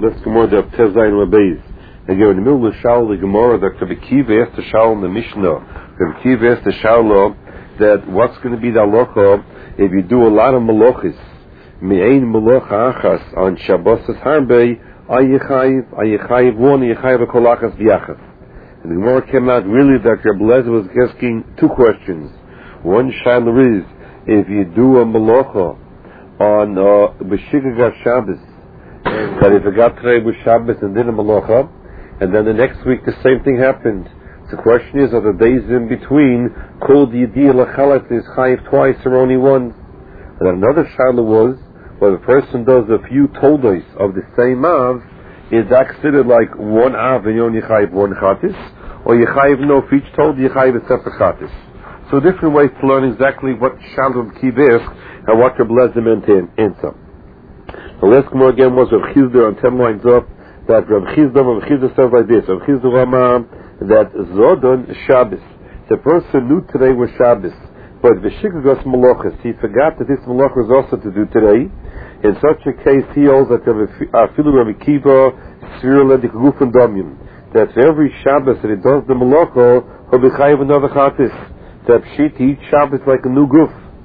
Let's go more to Tezayin Rabbeis. Again, in the middle of Shaul, the Gemara, Dr. Bekiva asked the Shaul in the Mishnah. Dr. Bekiva asked the Shaul that what's going to be the halacha if you do a lot of malachis, me'ein malacha achas on Shabbos harbe, ayichayiv one, ayichayiv a kolachas v'yachas. And the Gemara came out really that Rabbi Lezer was asking two questions. One shaila is, if you do a malacha on B'shigag Shabbos, that if it got today was Shabbos and did a malacha, and then the next week the same thing happened. So the question is, are the days in between called Yediyah L'chalat is chayiv twice or only once? And then another shaila was, where the person does a few toldos of the same av, is that considered like one av and you only chayiv one chatis, or you chayiv no for each told you chayiv a separate chatis. So different ways to learn exactly what shaila of Kiv is and what Reb Lezer meant to answer. The last Gemara again was Rav Chizda on 10 lines up, that Rav Chizda says like this, Rav Chizda Rama, that Zodon Shabbos, the person knew today was Shabbos, but V'shigagos Malachas, he forgot that this Malach was also to do today. In such a case, he holds that Afilu Rav Kiva, Sfira Ledik Gufan Domyim, that for every Shabbos that he does the Malacha, he'll be chayiv another chatis, that Pshit, each Shabbos like a new guf.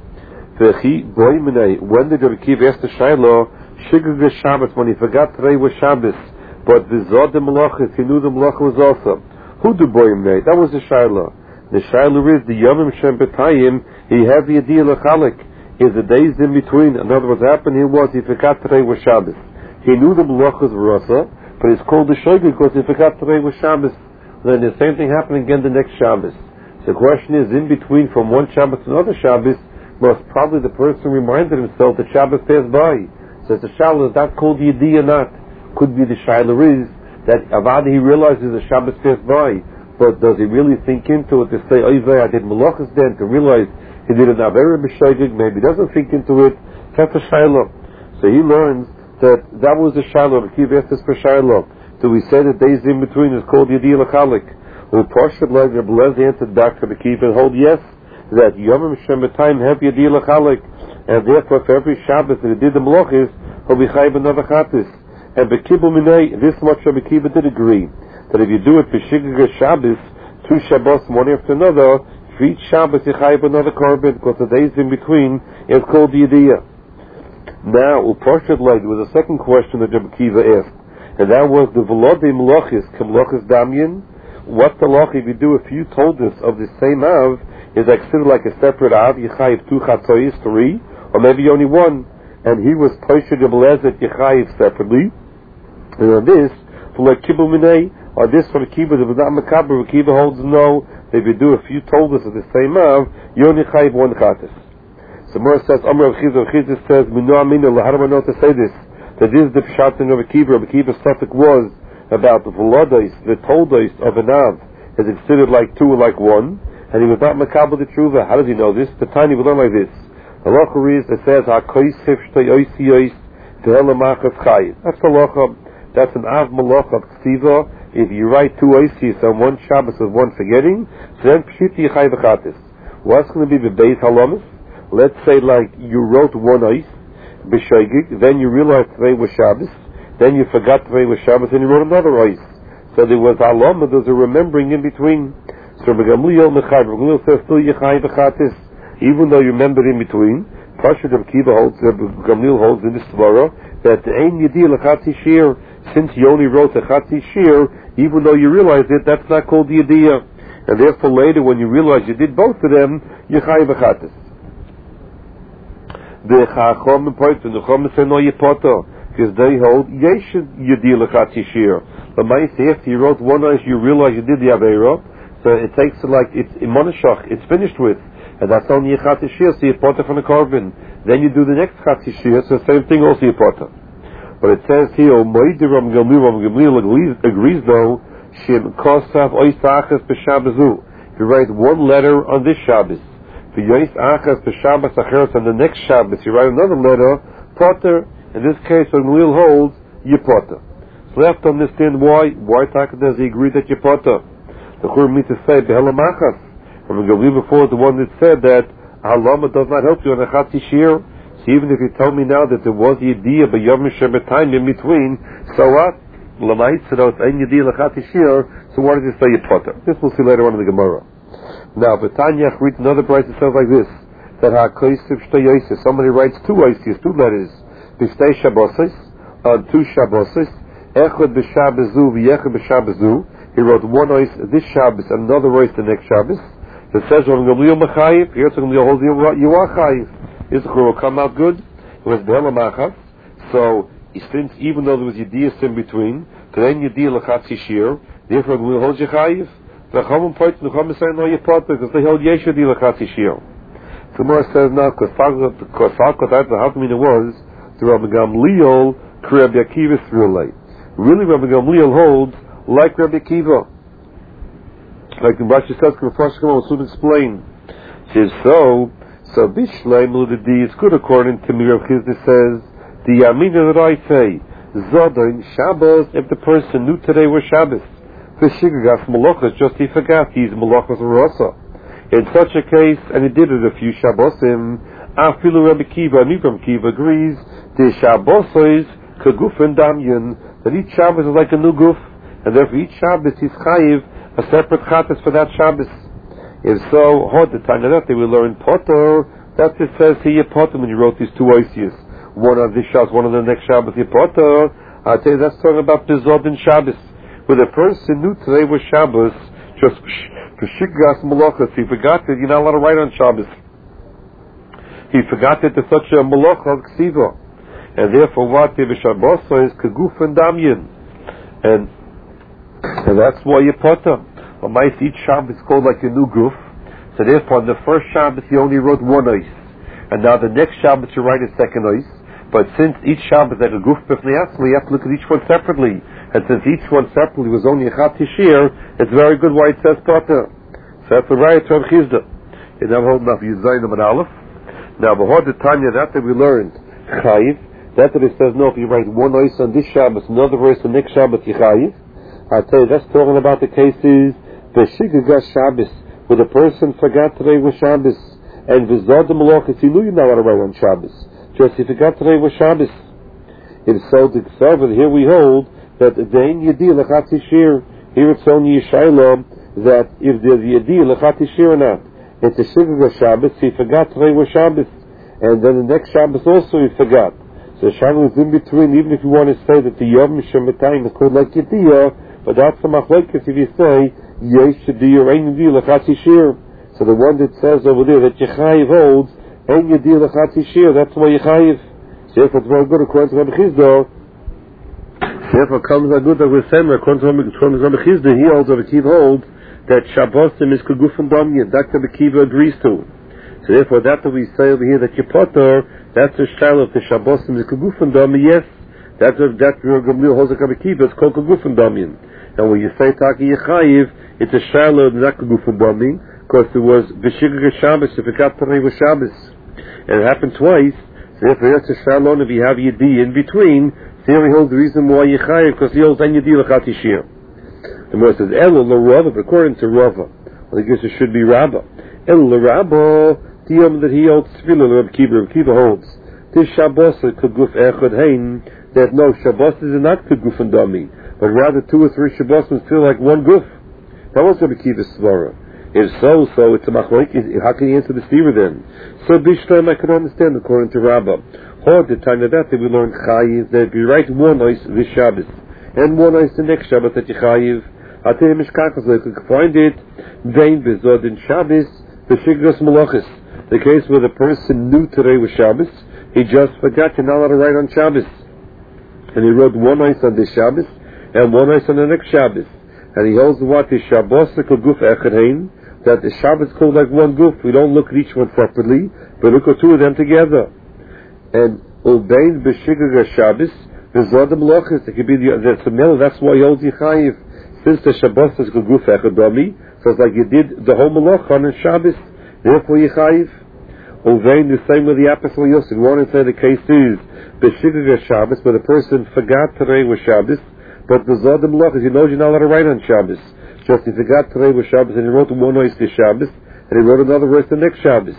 When did Rav Kiva ask the Shiloh, Shigag Shabbos, when he forgot today was Shabbos, but V'zod the Malachas, he knew the Malacha was also. Who do Boimnei? That was the Shiloh. The Shiloh is the Yomim Shem B'tayim, he had the Yediyah L'chalik, is the days in between. In other words, what happened here was he forgot today was Shabbos. He knew the Malachas were also, but it's called the Shigag because he forgot today was Shabbos. Then the same thing happened again the next Shabbos. So the question is, in between from one Shabbos to another Shabbos, most probably the person reminded himself that Shabbos passed by. So it's a shaila, is that called Yediyah or not? Could be the shaila is that Avada he realizes the Shabbos passed by, but does he really think into it to say, I did malachas then, to realize he did an Avera b'shogeg, maybe he doesn't think into it. That's a shaila. So he learns that was the shaila. The Kiv asked this for shaila. Do we say that days in between is called Yediyah L'chalik? Well, Parshad like Reb Lezer answered back to the Kiv and hold yes, that Yomim Shem B'tayim have Yediyah L'chalik. And therefore, for every Shabbos that he did the malachis, he'll be chayiv another chatis. And Bekibbul Minei, this much Rabbi Kiva did agree, that if you do it for Shigag Shabbos, two Shabbos, one after another, for each Shabbos you chayiv another korban, because the days in between is called Yediyah. Now, Uparshad Leid was a second question that Rabbi Kiva asked, and that was the Velodei Malachis, Kamlachis Damyan. What's the lach if you do a few toldos of the same av, is that considered like a separate av, you chayiv two chatois, three, or maybe only one, and he was Toshid Reb Lezer Yechayiv separately. And on this, for like Kibbul Minei, or this for the Kibbul, if it's not Makaber, the Kibbul holds no, if you do a few toldos of the same av, you only chayiv one chatas. So Mora says, Amr Rav Chizda says, Mino Amino, how do I know to say this? That this is the Pshat in Rav Kiva. Rav Kiva's topic was about the Volodos, the toldos of an av, is considered like two or like one, and he was not Makaber the Tshuva. How does he know this? The tiny will learn like this. Halacha is, it says, HaKois Hifshtay Oisi Ois Tehelamachas Chayiv. That's halacha. That's an Av Malach of Ksiva. If you write two Oisis on one Shabbos with one forgetting, so then Pshiti Chayiv Chatis. What's going to be the Beis Halamis? Let's say like you wrote one Ois, B'Shogeg, then you realized today was Shabbos, then you forgot today was Shabbos, and you wrote another Ois. So there was Halama, there's a remembering in between. So Gamliel Mechayiv, Gamliel says still Yechayiv Chatis. Even though you remember in between, Parshad Rav Kiva holds, Gamliel holds in this Svara, that the Ein Yediyah L'Chatzi Shir, since you only wrote the Chatzi Shir, even though you realized it, that's not called Yediyah. And therefore later, when you realize you did both of them, you chayiv Chatis. The Chachom and Poitzin, the Chachom say no Yepoto, because they hold Yesh Yediyah L'Chatzi Shir. But after you wrote one ice, you realize you did the Aveira, so it takes like, it's in Monashach, it's finished with. And that's only a Chatzi Shir, so you put from the korban. Then you do the next Chatzi Shir, so the same thing also you put. But it says here, Moidiram Gamliel agrees though, Shem Kosav Ois Achas B'Shabbazu. If you write one letter on this Shabbos, for Yois Achas B'Shabbos Acheres on the next Shabbos, you write another letter, Potter. In this case, when Gamliel holds, you Potter. So we have to understand why does he agree that you Potter? The Chur means to say, Behelamachas. From Gamliel before the one that said that Halama does not help you on a Chatzi Shir. even if you told me now that there was Yediyah by Yom Shabbatai in between, so what? L'mayit, so it's ein Yediyah l'chat shir, so why does it say Yipotter? This we'll see later on in the Gemara. Now, B'tanya, read another price that sounds like this, that HaKoisiv Shtei Yosis, somebody writes two Yosis, two letters, B'Shtei Shabbosis, on two Shabbosis, Echad B'Shabbazu, V'Yechad B'Shabbazu, he wrote one Yois this Shabbos and another Yois the next Shabbos. It says, Rav Gamliel Mechayiv, here Rav Gamliel holds you are Chayiv. Yisachar will come out good. It was Behela Machav. So, since even though there was Yediyah in between, then Yediyah L'chat Shir, therefore Rav Gamliel holds you Chayiv. The Chachamim point, the Chachamim say no Yipotter, because they held Yesh Yediyah L'chat Shir. The Gemara says now, because that's the Haftamina was, the Rav Gamliel, Rabbi Akiva through late. Really, Rabbi Gamliel holds like Rabbi Akiva. Like the Rashi says, will soon explain. Says so Bishleim Ludidi, it's good according to me, Rav Chizda says, the Yamina that I say, Zodin, Shabbos, if the person knew today was Shabbos, the Shigagas Malachas, just he forgot, he's Malachas Rasa. In such a case, and he did it a few Shabbosim, Afilu Rabbi Akiva, and Ibram Akiva agrees, the Shabbosis, Kaguf and Damyan, that each Shabbos is like a new guf, and therefore each Shabbos is chayiv a separate chatas for that Shabbos. If so, hod the time that they will learn Potter, that it says here Potter when you wrote these two oisias. One on this Shabbos, one on the next Shabbos, here Potter. I tell you, that's talking about Bizod and Shabbos. Where the person knew today was Shabbos, just Peshigas Malachas, he forgot that you're not allowed to write on Shabbos. He forgot that there's such a Malachas Ksiva. And therefore what? The Shabbos is Kaguf and Damyan. And that's why you put them. Each Shabbos is called like a new guf. So therefore, on the first Shabbos you only wrote one ois, and now the next Shabbos you write a second ois. But since each Shabbos is like a guf b'fnei atzmi, you have to look at each one separately. And since each one separately was only a chat tishir, it's very good why it says Potter. So that's the right term Chizda. You never hold enough Yizayin and Aleph. Now, before the Tanya that we learned Chayiv, that it says no, if you write one ois on this Shabbos, another verse on the next Shabbos, you Chayiv. I tell you, that's talking about the cases the Shigagas Shabbos, where the person forgot today was Shabbos, and Vizod the Malachas, he knew you're not allowed to write on Shabbos, just he forgot today was Shabbos. If so, here we hold that the Yediyah L'chat Shir, here it's only Yishayla, that if there's Yediyah L'chat Shir or not, it's a Shigagas Shabbos, he forgot today was Shabbos, and then the next Shabbos also he forgot. So Shabbos is in between, even if you want to say that the Yom Shemitayim is called like Yediyah, but that's the machlokes if you say Yesh Yediyah Ein Yediyah L'chat Shir. So the one that says over there that Yechayiv holds Ein Yediyah L'chat Shir, that's why Yechayiv. So if it's very good according to Rabbi Chizda, therefore comes a good that we're saying according to Rabbi Chizda, he holds, Rabbi Akiva holds that Shabbosim is Kaguf and Damyan. That Rabbi Akiva agrees to. So therefore that we say over here that Yipotter, that's the shayla of the Shabbosim is Kaguf and Damyan. Yes, that's Rabbi Gamliel holds like Rabbi Akiva. It's called Kaguf and Damyan. And when you say Taki Yechayiv, it's a Shiloh not Kagufim Bami, because it was B'Shigag Shabbos, if it got today was Shabbos. And it happened twice, so therefore that's a Shiloh, if you have Yedi in between, so here he holds the reason why Yechayiv, because he holds Ein Yedi L'chat Shir. The Gemara says, Elo L'Rava, according to Rava, well, I guess it should be Rabba. Elo L'Rabba, Tiyam that he holds Tefillah, Rabbi Akiva holds. This Shabbos, Kaguf Echad Hein, that no, Shabbos is not Kagufim Dami, but rather 2 or 3 Shabbosim feel like one guf. That was Rabbi Akiva's svara. If so it's a machlokes. How can you answer the steer then? So Bishlam I can understand according to Rabbah. Hod the time of that we learn Chayiv that if you write one ois this Shabbos and one ois the next Shabbos that you Chayiv, I'll tell you Mishkachas, you can find it Vein Bezod in Shabbos the Shigras Malachas. The case where the person knew today was Shabbos, he just forgot you're not allowed to write on Shabbos, and he wrote one ois on this Shabbos and one ois on the next Shabbos, and he holds what is Shabbos Guf Echadein, that the Shabbos called like one guf. We don't look at each one separately, but look at 2 of them together. And Ulbein B'Shigag Shabbos V'Zod Malachas, it could be the middle. That's why he holds Yechayiv, since the Shabbos is Guf Echadami, so it's like you did the whole Malach on Shabbos, therefore Yechayiv. Ulbein the same with the Apostle Yosef. We want to say the case is B'Shigag Shabbos, where the person forgot today was Shabbos. But the Zodim Malachas, he knows you're not allowed to write on Shabbos. Just he forgot today was Shabbos, and he wrote one ois this Shabbos, and he wrote another verse the next Shabbos.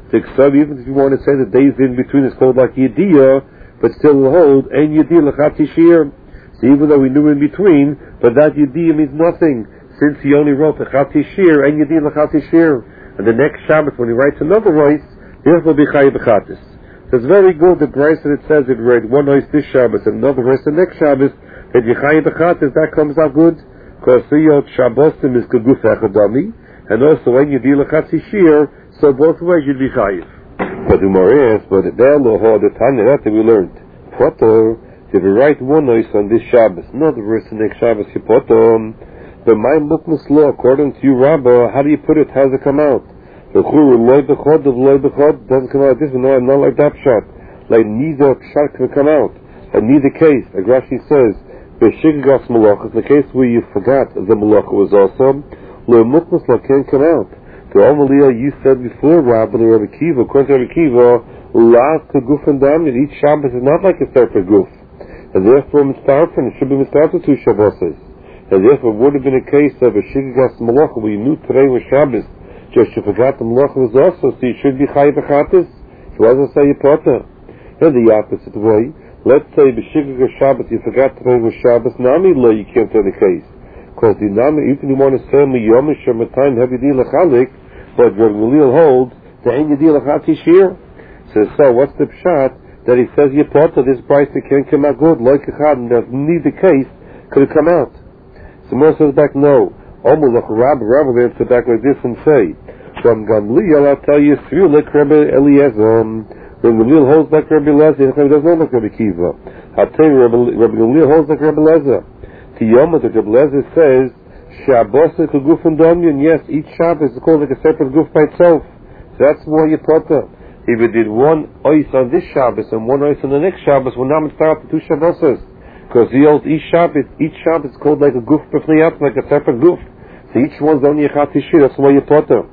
Even if you want to say the days in between is called like Yediyah, but still will hold, and Yediyah l'chati shir. So even though we knew in between, but that Yediyah means nothing, since he only wrote l'chati shir, and Yediyah l'chati shir. And the next Shabbat, when he writes another voice, he'll be chayiv b'chatis. So it's very good, the price that it says it read one voice this Shabbat, and another voice the next Shabbat, that you chayiv b'chatis, that comes out good. Because Shabbosim is kaguf echadami, and also when you deal l'chati shir, so both ways you'd be chayiv. But the Gemara asks, but there the Tanya that we learned. Potter, if you write one voice on this Shabbos, another verse the next Shabbos, you potter. The my mukmas law, according to you, Rabbah, how do you put it? How does it come out? The chur loy bechod of loy bechod doesn't come out. This one, no, not like that shot. Like neither shot can come out, and neither case. Like Rashi says. B'shiggas malachas, the case where you forgot the malacha was also, lo mukmas la can't come out. The Amaliyah you said before, Rabbi Rabbi Kiva, according to Rabbi Kiva, la to guf and damned, each Shabbos is not like a separate guf. And therefore mitzarfen, it should be mitzarfen to Shabboses. And therefore it would have been a case of a shiggas malacha, where you knew today was Shabbos, just you forgot the malacha was also, so you should be chayiv b'chatis. So why does it say you potter? And the opposite way, let's say b'shigga Shabbat you forgot today was Shabbos. Nami lo you can't say the case because the nami even you want to say me yom shematim have you deal lechalik, but Rabbi Gamliel holds the ein yedil lechati shir. So what's the pshat that he says you thought that this price that can't come out good like echad and that neither case could have come out. So Moshe says back no. Almost like Rabbi answer back like this and say from Gamliel I'll tell you through like Rabbi Eliezer. Rabbi Gamliel holds like Rabbi Eliezer, he doesn't know like Rabbi Kiva. I'll tell you, Rabbi Gamliel holds like Rabbi Eliezer. Tiyoma, the Rabbi Eliezer says, Shabbos is a guf and dominion. Yes, each Shabbos is called like a separate guf by itself. So that's more you potter. If you did one ois on this Shabbos and one ois on the next Shabbos, we're not going to start the two Shabboses. Because he holds each Shabbos is called like a guf b'fniyat, like a separate guf. So each one's only a chati shir, that's more you potter.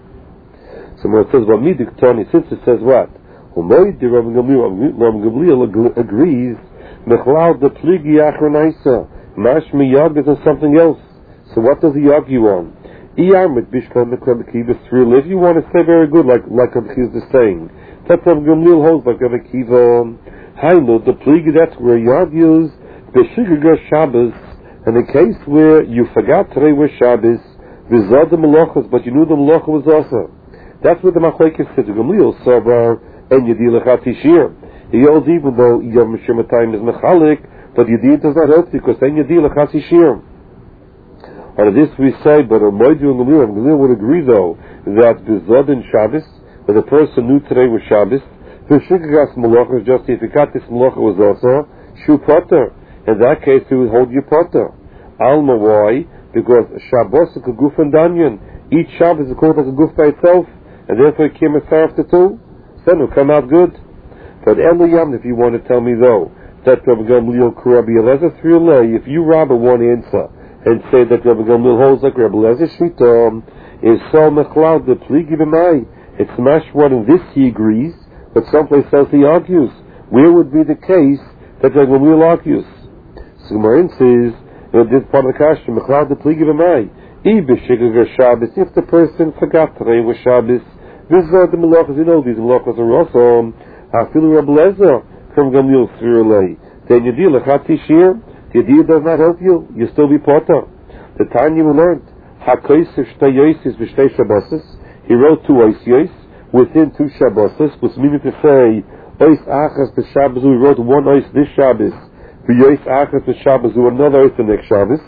So when it says, well, midik Tony, since it says what? Rabbi Gamliel agrees. Mechlal the pligi achronaisa. Mashmi yag is something else. So what does he argue on? If you want to say very good, like Rabbi Kiva is saying, that's Rabbi Gamliel holds like Rabbi Kiva. Hainu the pligi. That's where he argues. B'shigga Shabbos, in a case where you forgot today was Shabbos, v'zad the malachas, but you knew the malacha was also. That's what the machlekes said. Gamliel sabar. And Yediyah l'chati shir. He holds even though Yom Shematayim is mechalik, but Yediyah does not help because then Yediyah l'chati shir. On this we say, but Moedu and Gamliel would agree though that B'zod in Shabbos, that the person knew today was Shabbos, V'shiggas malacha is just if he got this malacha was also Shu Potter. In that case he would hold you Potter. Alma why? Because Shabbos is a guf and danyan. Each Shabbos is called like a guf by itself, and therefore it came a after two. Then it'll come out good. But Eliyam, if you want to tell me though, that Rabbi Gamliel Rabbi Eliezer Thriyulei, if you Rabbi one answer and say that Rabbi Gamliel holds like Rabbi Eliezer Shita, is so mechlal the pligi b'mai. It's smash one in this he agrees, but someplace else he argues. Where would be the case that Rabbi Gamliel argues? So Gemara says, this part of the kasha, mechlal the pligi b'mai. If the person forgot today was Shabbos, this is the malachas, you know these malachas are also Hafilu Rabbi Eliezer from Gamliel Thriyulei. Then Yediyah l'chati shir, Yediyah does not help you, you still be potter. The time you learned Hakoysev shtei yosis v'shtei Shabboses, he wrote two ois within two Shabboses, which meaning to say ois achas the Shabbos, he wrote one ois this Shabbos, v'yois achas the Shabbos, another ois the next Shabbos.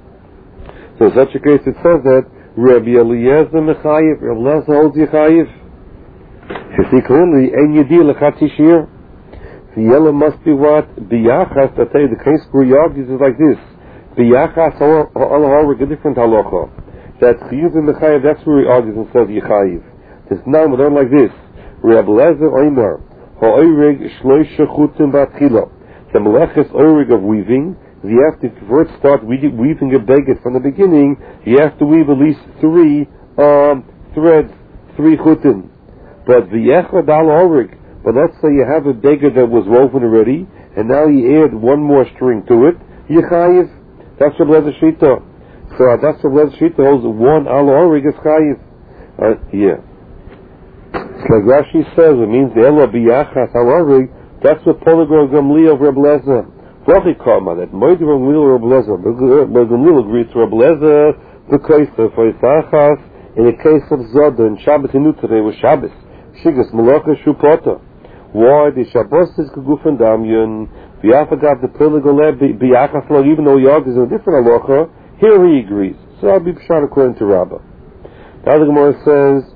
So in such a case it says that Rabbi Eliezer Mechayiv, Rabbi Eliezer holds Yechayiv. You see clearly, Ein Yediyah l'chati shir. The yellow must be what? B'yachas, I tell you, the case where he argues is like this. B'yachas, all a different halacha. That Chiyuv and Mechayiv, that's where he argues and says Yechayiv. This now we learn like this. Rabbi Eliezer Omer, ha'oirig shloisha chutim b'atchila. The meleches oirig of weaving, you have to, before it starts weaving a beged from the beginning, you have to weave at least 3 threads, 3 chutim. But the echad al orig, but let's say you have a beged that was woven already, and now you add one more string to it, yechayiv. That's Rabbi Eliezer Shita. So that's Rabbi Eliezer Shita holds 1 al orig is chayiv. Yeah. like Rashi says, it means the Elo Biyachas Haravi. That's what Polygon Gamliel Reb Lezer. V'chi Kama, that Moed Gamliel Reb Lezer. Gamliel agrees to Reb Lezer the case of Isachas in the case of Zoda and Shabbos Inu today was Shabbos. Shigas Malacha Shupota. Why the Shabbos is Kugufan Damyan? V'yafagav the Polygon Biyachas Lo, even though Yog is a different halacha, here he agrees. So I'll be pshat according to Rabbah. The other Gemara says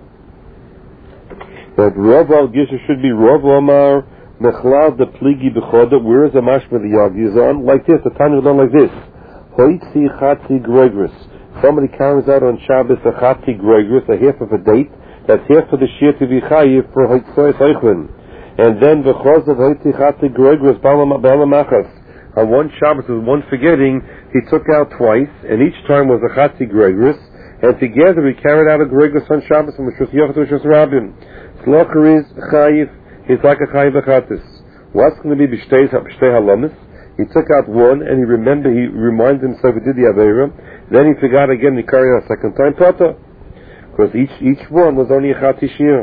that Rav al-Gisha should be Rav Omar Mechlav the Pligi B'choda. Where is the mashma the Yagi is on? Like this, the Tanya is on like this. Hoitzi Chatzi Gregris. Somebody carries out on Shabbos a Chatzi Gregris, a half of a date. That's half of the Shir to be Chayiv for Hoitzoy Choichlin. And then V'choz of Hoitzi Chatzi Gregris Balamachas. On one Shabbos, with one forgetting, he took out twice, and each time was a Chatzi Gregris. And together we carried out a Gregris on Shabbos from Rishus Yochid to Rishus Rabbim. Slocher is Chayiv. He's like a Chayiv Achatis. What's going to be B'shtei Halamis? He took out one, and he reminded himself he did the Aveira. Then he forgot again, he carried out a second time, Tata. Because each one was only a Chati Shir.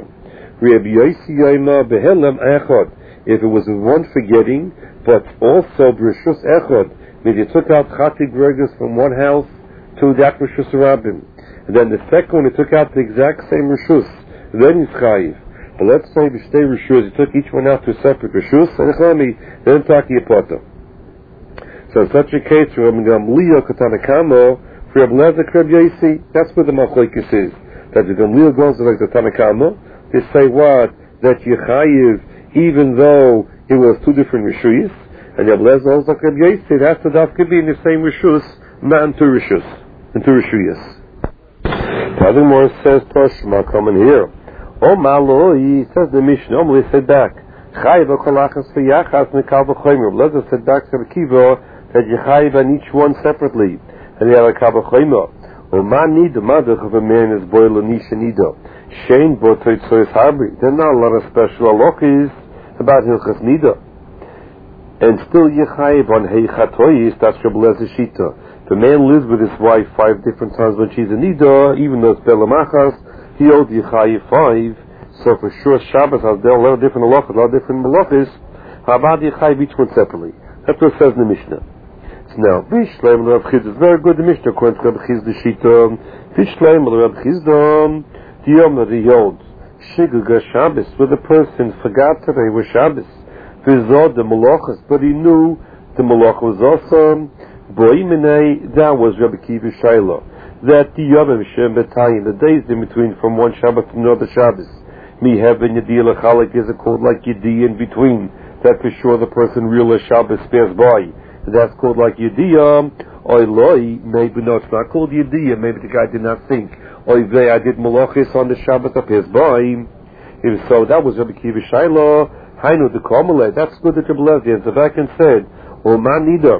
If it was one forgetting, but also B'rishus Echad, means he took out Chati Gregis from one house to that Rishus Rabbim. And then the second one, he took out the exact same Rishus. Then he's Chayiv. But let's say B'shtei Rishus, he took each one out to a separate Rishus, and then Taki Apota. So in such a case, Rabbi Gamliel Katanakamo, for Rabbi Lezer Kreb Yasi, that's where the Machlokes is. That the Gamliel goes like the Tanakamo, they say what? That Yechayiv, even though it was two different Rishus, and Rabbi Lezer goes like Kreb Yasi, that's the Daf could be in the same Rishus, not in two Rishus, in two Rishuyas. The other more says, Toshma, coming here. Oh Maloi, says the Mishnah, Omli said back, Chayiv Kolachas Fiyachas Mikal B'Chomer. Lezer said back to the Kiva that you chayiv on each one separately, and you have a Kal B'Chomer. Or Man Nida Madach of a man is Boil Anisha Nida. Shein Botoit Sois Habri. There are not a lot of special halachas about Hilchas Nida. And still you chayiv on Heichatoyis, that's Rabbi Lezer Shita. The man lives with his wife 5 different times when she's a Nida, even though it's Belamachas. He owed Yechayiv 5, so for sure Shabbos has a lot of different halachas, a lot of different malachas. How about Yechayiv each one separately? That's what it says in the Mishnah. So now, Vishleim Rav Chizda is very good. The Mishnah according to Rav Chizda Shita. Vishleim Rav Chizda, the Yom that he holds Shiguga Shabbos, where the person forgot today was Shabbos. Vizod the malachas, but he knew the malach was also Boiminei. That was Rabbi Kiva Shaila. That the Yom Shem B'Tayim, the days in between from one Shabbat to another Shabbos, Mi Heaven Yedi L'Chalik is a called like Yedi in between. That for sure the person realized Shabbos spares by. That's called like Yediyah. Oiloi, maybe no, it's not called Yediyah. Maybe the guy did not think. Oivei, I did Malachis on the Shabbos up his by. If so, that was Rabbi Kiva Shaila. Hainu the Kamale. That's good that Rabbi Lezer answered back and said, O Man Nida,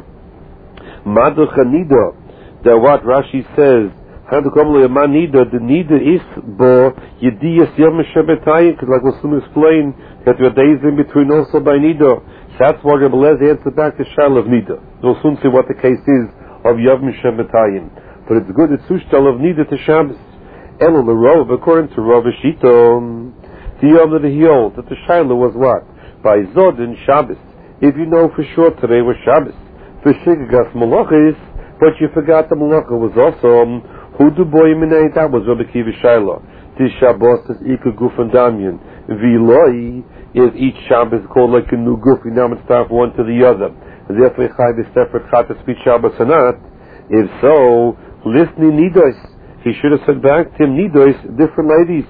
Maducha Nida. That what Rashi says, how to come to man nida, the nida is bo yediyas yom shebetayim, because like we'll soon explain that there are days in between also by nida. That's why Rabbi Lezer answered back to Shal of nida. We'll soon see what the case is of yom shebetayim. But it's good, it's sushtal of nida to Shabbos. Elo l'rov, according to Rav Shita, the yom that he holds, that the Shaila was what? By Zod and Shabbos. If you know for sure today was Shabbos. For Shigagas Malachis, but you forgot the malacha was also Hudu Boy Minei, that was Rabbi Kiva Shaila. This Shabbos is Ika Guf and Damyan. Viloi is each Shabbos called like a new Guf, you now start one to the other. And therefore Chai is separate Chat to speak Shabbos or not. If so, listening Nidos, he should have said back to him Nidos, different ladies.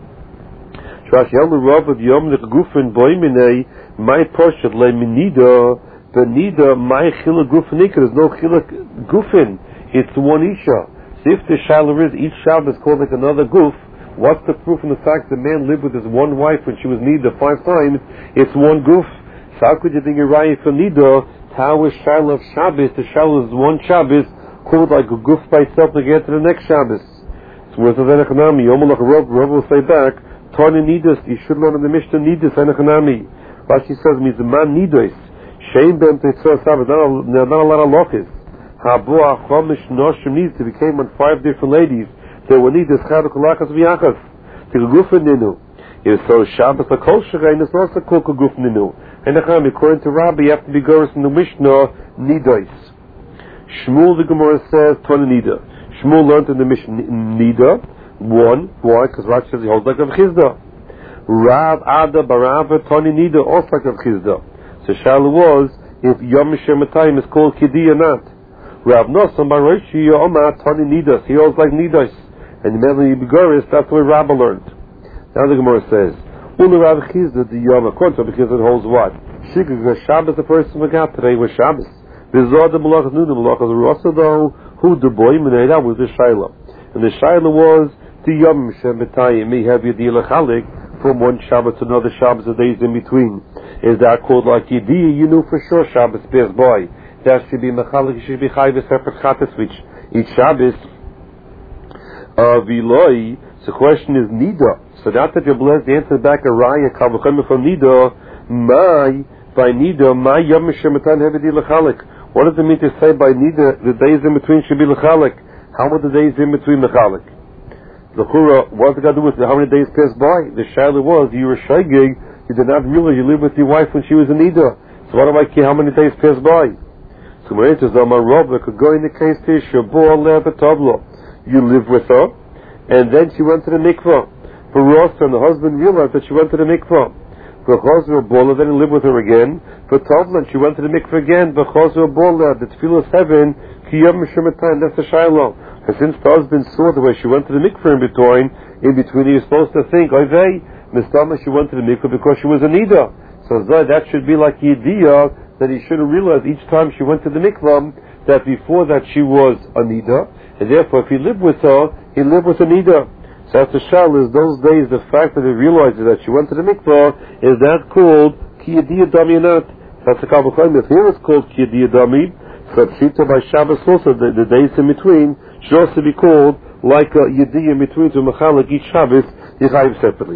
Trash Yellow Rav of Yom the Guf and Boy Minei, my Poshet Le Minida. The nida, my chiluk gufinika, there's no chiluk gufin. It's one isha. So if the shaila is each Shabbos called like another guf, what's the proof in the fact the man lived with his one wife when she was nida 5 times? It's one guf. So how could you think you're right for nida? How is shaila of Shabbos? The shaila is one Shabbos called like a guf by itself to get to the next Shabbos. So where's the Enechanami? Yomulach Rav will say back, Tani nidas, you should learn in the Mishnah nidas Enechanami. Rashi says means the man nidas. Shein ben Tetzor Sabbath, not a lot of lochis. Habu Achomish Noshim needs to became on 5 different ladies. They will need this Chaduk Lachas V'Yachas. Tigugufin Ninu. If so, Shabbos L'Kol Sherein is also Kol Kaguf Ninu. And according to Rabbi, you have to be Goris in the Mishnah, Nidois. Shmuel, the Gemara says, 20 Nida. Shmuel learned in the Mishnah, Nida, 1. Why? Because Rashi says he holds like Rav Chizda. Rav Ada Barava, 20 Nida, also like Rav Chizda. So Shaila was, if Yom Shematayim is called Kidi or not. Rav Nosson Bar Roshi Omar, 20 Nidas, he holds like Nidos. And the Begoris, that's what Rabbi learned. Now the Gemara says, Ulu Rav Chizda the Yom Akonto, because it holds what? Shigig Shabbos, the person we got today was Shabbos. V'zod the Malachas, Nu the Malachas, Rosa though, Hu the boy, that was the Shaila. And the Shaila was, the Yom Shemetayim, may have your deal Chalik, from one Shabbos to another Shabbos, the days in between. Is that called like Yediyah? You knew for sure Shabbos passed by. That should be Mechalik, you should be Chayv, a separate Chatas, which each Shabbos, Viloi. So the question is Nida. So that you're blessed, the answer back a Raya Kavachim from Nida, by Nida, Yom Shemetan Hevedi Lechalik. What does it mean to say by Nida the days in between should be Lechalik? How are the days in between Lechalik? The Chura, what's it got to do with how many days passed by? The Shaila was, you were Shaygig, you did not realize you lived with your wife when she was in Nida. So what do I care how many days passed by? So my answer is, could go in the case to Shabor Le'avatavlo. You live with her, and then she went to the mikvah. For Ross and the husband realized that she went to the mikvah. For Chosra Bola, then he lived with her again. For Tovlan, she went to the mikvah again. For Chosra Bola, the Tefillah 7, Kiyam Shematan, that's the Shiloh. And since the husband saw the way she went to the mikvah in between, he was supposed to think, Oyvei, Mistama, she went to the mikvah because she was a Nida. So that should be like Yediyah, that he should have realized each time she went to the mikvah, that before that she was a Nida, and therefore if he lived with her, he lived with a Nida. So that's the shal is those days, the fact that he realizes that she went to the mikvah, is that called Kiyadiyah Dami or not? That's the Kabbalah. If here it's called Kiyadiyah Dami, so Pshita by Shabbos also, the days in between, should also be called like a Yediyah in between to Mechalik each Shabbos, Yichayim separately.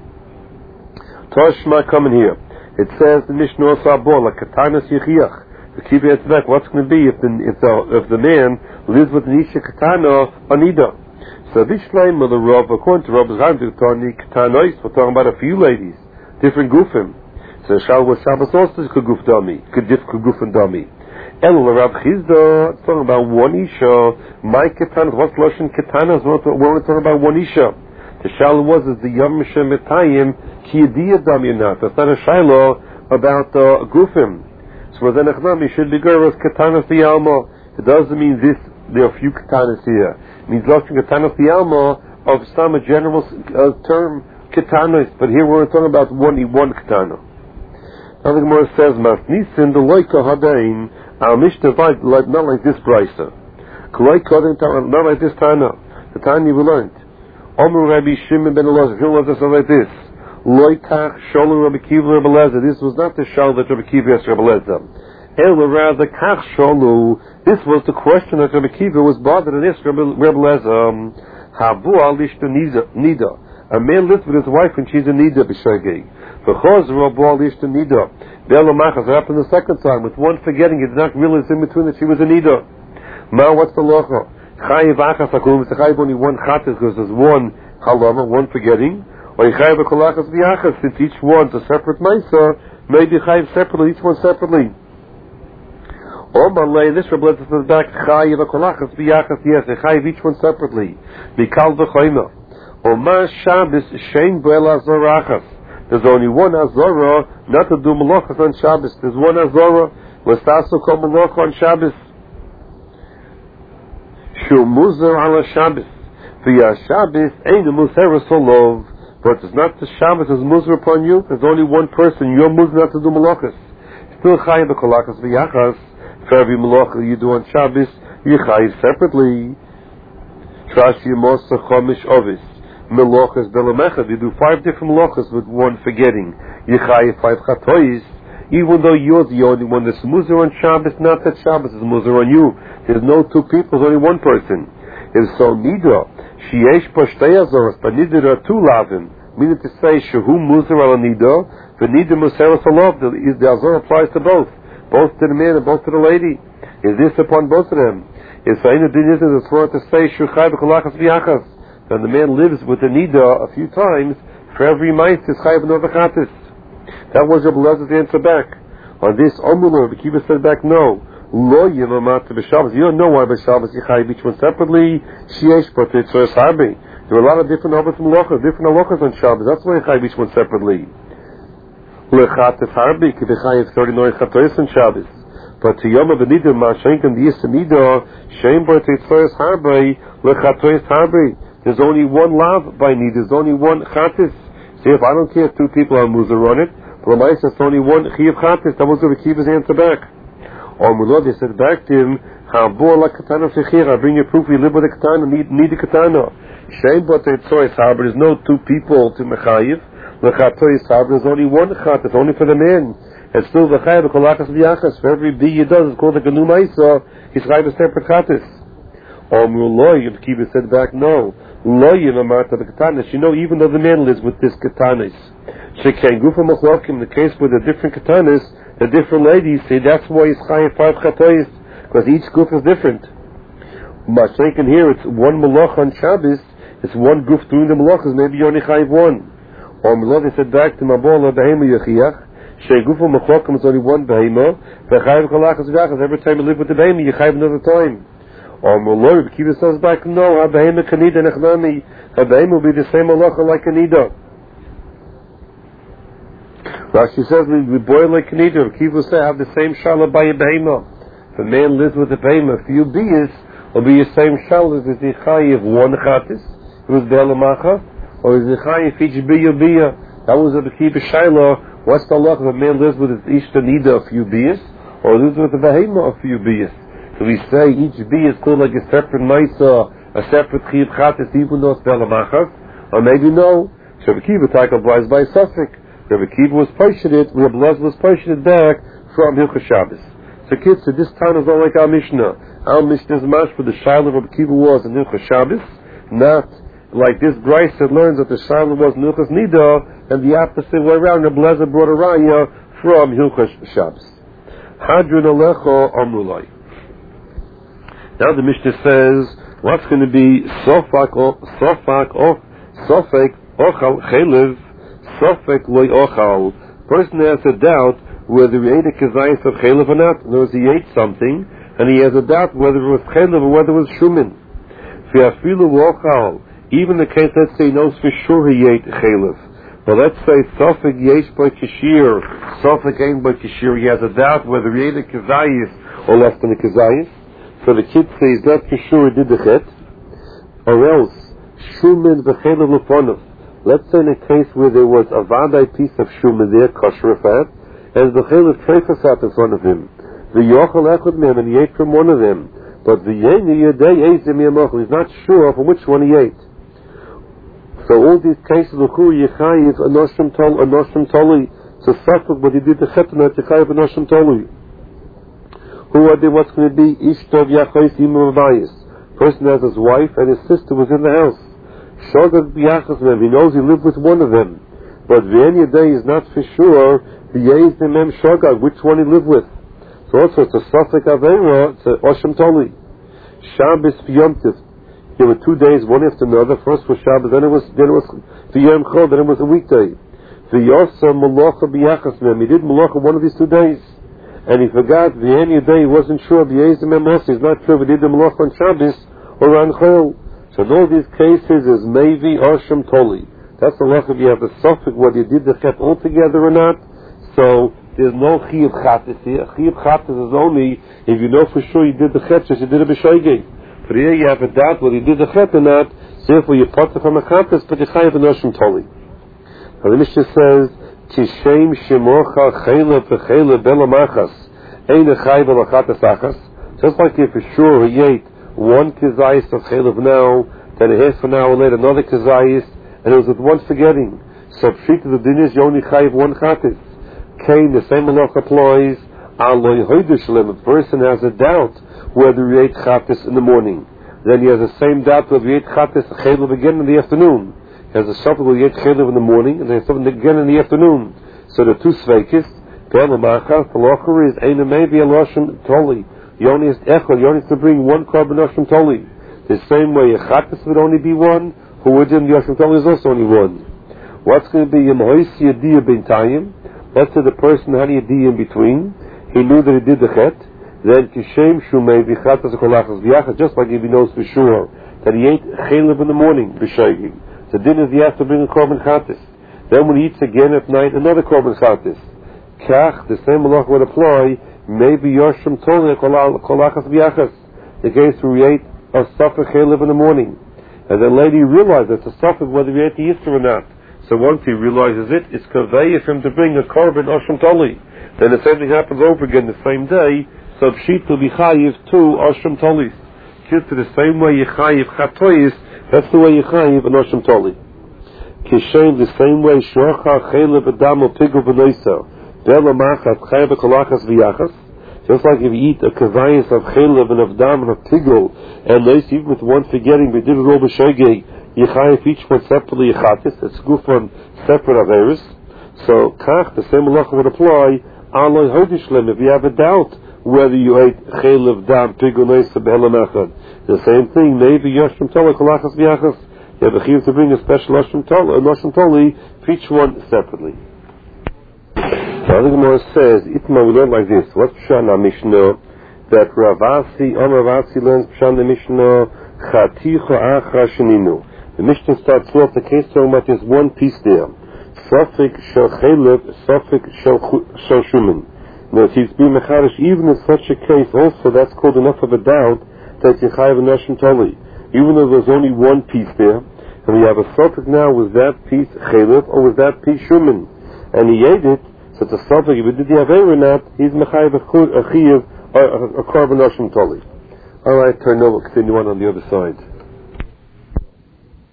Toshma coming here. It says the Mishnah Sabor, like Katanas Yichiach. The Kibbutz back, what's going to be if the man lives with an Isha Katana Anida? So this line of the Rav, according to Rabbi Zayim, we're talking about a few ladies, different gufim. So Shabbos also is kuguf dami, kuguf and dami. El Rav Chizda, it's talking about one Isha. My Katana, what's Loshen Katana? We're talking about one Isha. The Shaila was is the Yom Shemetayim Kiyadiyah dami not. That's not a Shaila about gufim. So then Echnami should be girl with Katanas the Alma. It doesn't mean this, there are a few Katanas here. It means Loshen Katanas the Alma of some general term Katanas, but here we're talking about one Katana. Now the Gemara says, Masnisin the Loika Hadain, our Mishnah not like this Brisa. Not like this Tana. The Tanya we learned. Omer Rabbi Shimon ben Elazar, he'll let us know like this. Loikach Sholem Rabbi Kiva Rabbi Lezer. This was not the shal that Rabbi Kiva asked Rabbi Lezer. Ela rather Kach Sholu. This was the question that Rabbi Kiva was bothered and asked Rabbi Lezer. Habu Alishta Nida. A man lives with his wife and she's a Nida b'Shageg. V'chos Rabu Alishta Nida. Bela Machas happened the second time with one forgetting. He did not realize in between that she was a Nida. Ma, what's the locha? Chayiv Achas Hakum. It's a chayiv only one chatas because there's one halama, one forgetting. Or Chayiv Kolachas V'Yachas, since each one's a separate Maisa, maybe Chayiv separately, each one separately. Or Malay, this Rebbe says back, Chayiv Kolachas V'Yachas, yes, a Chayiv each one separately. Mikal V'Choyma. Or Ma Shabbos Shein B'El Azorachas. There's only one Azorah, not to do Malachas on Shabbos. There's one Azorah, L'stasu Kol Malach on Shabbos. Shul Muzar Ala Shabbos. V'Ya Shabbos Ein Musar Solov. But it's not the Shabbos is Muzar upon you. There's only one person. You're Muzar not to do Malachas. Still Chayiv Kolachas V'Yachas. For every Malacha you do on Shabbos, you Chayiv separately. Trashi Mosa Chomish Ovis. Melachas Belamechad. You do 5 different Malachas with one forgetting. You Chayiv 5 Chatois. Even though you're the only one that's Muzar on Shabbos, not that Shabbos is Muzar on you. There's no two people, there's only one person. It's so Nida. Sheyesh Pashtei Azoras, but Nida there are 2 Lavim. Meaning to say, Shehu Muzar ala Nida, the Nida Museras Alav. The Azor applies to both. Both to the man and both to the lady. Is this upon both of them? It's Aina Din is it's for to say, Shuchai B'Kolachas V'Yachas. Then the man lives with the Nida a few times, For every mice is chayiv another chatis. That was Rabbi Elazar's answer back. On this, Omulor, Rabbi Kiva said back, no. Lo yimamata b'Shabbos. You don't know why b'Shabbos you chayiv each one separately. Sheesh b'Titzoros harbi. There are a lot of different halachas on Shabbos. That's why you chayiv each one separately. Lechatif harbi k'v'chayiv 39 chatois on Shabbos. But to Yom HaVenidah, Ma'ashenkim D'Yisamidah, Shem b'Titzoros harbi, lechatois harbi. There's only one lav by need. There's only one chatis. See, if I don't care if two people are muzar on it, but it's only one chiyav chatis. That was the Kiva's answer back. Or Mullah, they said back to him, Ha'bor la katana shechir. I bring you proof. We live with a katana. Need a katana. Shein b'Titzoros harbi. There's no two people to mechayiv. L'chatois harbi. There's only one chatis. Only for the man. And still the chayiv kolakas v'yachas. For every bee he does, it's called a genu ma'isa. He's chayiv a separate chatis. Or Mullah, the Kiva said back, no. Lo yivamarta the katanas. You know, even though the man lives with this katanas, shekei gufa machlokim. The case with the different katanas, the different ladies say that's why he's chayiv 5 chatois, because each guf is different. Mashenkin here, it's one malach on Shabbos. It's one guf doing the malachas. Maybe you only chayiv one. Or Mullah, they said back to Mabola behema yechiach. Shei gufa machlokim is only one behema. Vechayiv kolachas v'achas. Every time you live with the behema, you chayiv another time. Or Mullah, the Kiva says back, no, ha-behema kanida nechnami. Ha-behema will be the same halacha like kanida. Rashi says, we boil like kanida. The Kiva says, have the same shala by a behema. If a man lives with a behema, for you biyas, will be the same shala as the chayiv one chatis, it was be'alamacha, or is the chayiv each biya. That was the Kiva shaila. What's the halacha if a man lives with his ishtanida a few biyas, or lives with a behema a few biyas? So we say each bee is called like a separate maisa, a separate chiyav chatis, even though it's be'alamachas, or maybe no. So Rabbi Kiva obliged by suffix. Rabbi Kiva was pushing it, Rabbi Elazar was pushing it back from Hilchos Shabbos. So kids, so this time is not like our Mishnah. Our Mishnah is much for the Shiloh of Rabbi Kiva was in Hilchos Shabbos, not like this Bryce that learns that the Shiloh was in Hilchos Nida, and the opposite way around. Rabbi Elazar brought a raya from Hilchos Shabbos. Hadron alecho amrulai. Now the Mishnah says, what's going to be sofak ochal chelev, sofak loy ochal. Person has a doubt whether he ate a kazayis of chelev or not. In other words, he ate something, and he has a doubt whether it was chelev or whether it was shumin. V'afilu ochal. Even in the case, let's say he knows for sure he ate chelev. But let's say sofak yesh by kishir, sofak ain't by kishir. He has a doubt whether he ate a kazayis or less than a kazayis. So the kid says not for sure he did the chet, or else shumin v'chelev lefonov. Let's say in a case where there was a vadai piece of shumin there, kosher fat, and the chelev treifas out in front of him. The yochel echad mem, and he ate from one of them. But the yeni yadei eizim yamochel. He's not sure from which one he ate. So all these cases of who yechayiv anoshim toli. So suffolk, but he did the chet and yechayiv anoshim toli. Who are they? What's going to be? Ishtov Yachos Imam Abayis. Person has his wife and his sister was in the house. Shogag B'Yachos Mem. He knows he lived with one of them, but V'en Yadei is not for sure. V'Yeiz Mem Shogag, which one he lived with. So also it's a Safek Avera. It's a Oshem Toli. Shabbos V'Yom Tiv. There were 2 days, one after another. First was Shabbos, then it was V'Yom Chol, then it was a weekday. V'Yosa Malacha B'Yachos Mem. He did Malacha one of these 2 days. And he forgot the any day, he wasn't sure of the Yezim Emos, he's not sure if he did the Malach on Shabbos or on Chol. So in all these cases is Mevi Osham Toli. That's the Malach if you have a suffix whether you did the Chet altogether or not. So there's no Chiyav Chatis here. Chiyav Chatis is only if you know for sure you did the Chet, just you did a B'Shoigeg. But here you have a doubt whether you did the Chet or not, so therefore you part from a Chatis, but you Chayav an Osham Toli. And the Mishnah says, Tishem shemocha chayla v'chayla belamachas ein echayv alachatas achas. Just like if for sure he ate one kazayis of chayla now, then a half an hour later another kazayis, and it was with one forgetting. So pshita the din is you only chayv one chatas. Kain, the same halach applies. Aloy hoidish lim. A person has a doubt whether he ate chatas in the morning, then he has the same doubt whether he ate chatas chayla again in the afternoon. He has a shopper who yet chelev in the morning, and then something again in the afternoon. So the two sveikis, be'alamachas, the locher is ein maybe a loshim toli. You only have echol. You only have to bring one carbon loshim toli. The same way a chatas would only be one, who would in the loshim toli is also only one. What's going to be Yemhoisi Yadiyah Bintayim? Let's say the person had a Yadiyah in between. He knew that he did the Chet. Then Kishem Shumei Vichatas Kolachas V'yachas, just like if he knows for sure that he ate Chelev in the morning, B'Shaygin. So then he has to bring a Korban Chatis. Then when he eats again at night, another Korban Chatis. Kach, the same malach would apply, maybe Yoshim Tolei Kolachas V'yachas, the case where he ate a Safek Chelev in the morning. And then later he realized it's a Safek whether he ate the Yisr or not. So once he realizes it, it's conveyed for him to bring a Korban Oshim Toli. Then the same thing happens over again the same day, so Pshit will be Chayiv to Oshim Tolis. Just the same way you Chayiv Chatois, that's the way you Chayiv an Oshim Toli. Kishem, the same way Shocha Chelev Adamo Pigul V'Noisa, Vela Machas Chayiv Kolachas V'Yachas, just like if you eat a kavayas of Chelev and of Dam and of Pigul, and Noisa, even with one forgetting, we did it all B'Shogeg, Yechayev each one separately Yechatis, it's good for separate Averis. So Kach, the same halacha would apply, Aloi Hodishlem, if you have a doubt whether you ate Chelev, Dam, Pigul, Noisa, Behelam Echad. The same thing, maybe Yoshim Toli, Kolachas V'Yachas, you have a chiyuv to bring a special Oshim Toli for each one separately. The other Gemara says, Itma, we learn like this, what's Pshan HaMishnah, that Ravasi learns Pshan the Mishnah, Chaticho Achra Sheninu. The Mishnah starts off the case talking about there's one piece there. Safek Shel Chelev, Safek Shel Shumin. Now, if he's being mecharish, even in such a case, also that's called enough of a doubt that you chayav an Oshim Toli. Even though there's only one piece there, and we have a Safek now, was that piece Chelev or was that piece Shumin? And he ate it, so it's a Safek, if he did the Aver or not, he's mechayav a Korban Oshim Toli. Alright, turn over, continue on the other side.